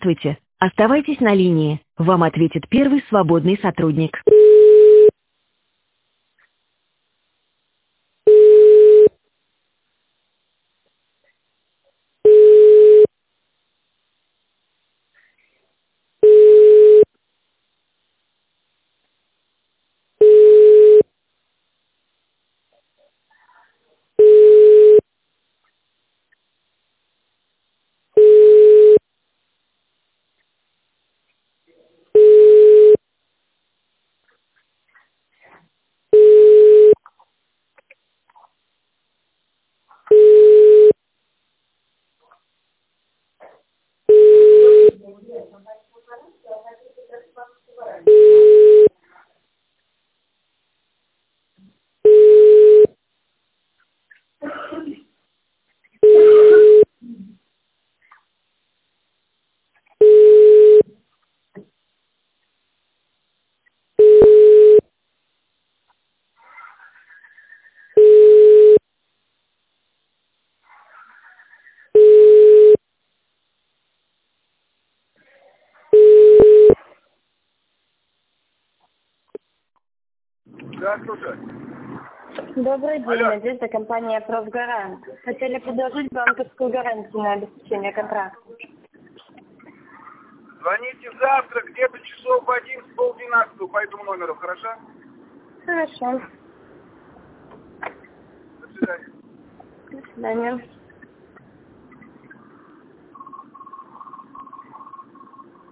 Здравствуйте. Оставайтесь на линии. Вам ответит первый свободный сотрудник. Да, слушай. Добрый день, Алло. Надежда, компания «Профгарант». Хотели предложить банковскую гарантию на обеспечение контракта. Звоните завтра где-то часов в 11, полдвенадцатого по этому номеру, хорошо? Хорошо. До свидания. До свидания.